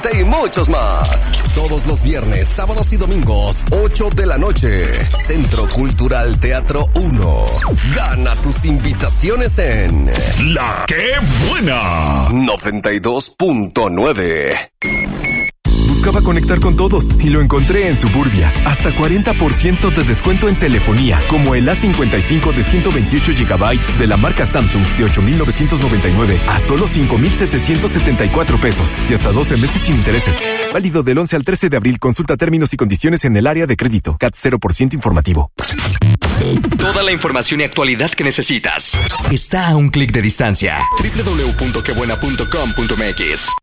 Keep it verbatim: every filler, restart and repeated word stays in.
y muchos más. Todos los viernes, sábados y domingos, ocho de la noche. Centro Cultural Teatro uno. Gana tus invitaciones en La ¡Qué Buena! noventa y dos punto nueve. Buscaba conectar con todos y lo encontré en Suburbia. Hasta cuarenta por ciento de descuento en telefonía, como el A cincuenta y cinco de ciento veintiocho gigabytes de la marca Samsung de ocho mil novecientos noventa y nueve a solo cinco mil setecientos setenta y cuatro pesos y hasta doce meses sin intereses. Válido del once al trece de abril. Consulta términos y condiciones en el área de crédito. C A T cero por ciento informativo. Toda la información y actualidad que necesitas está a un clic de distancia. doble u doble u doble u punto que buena punto com punto m x.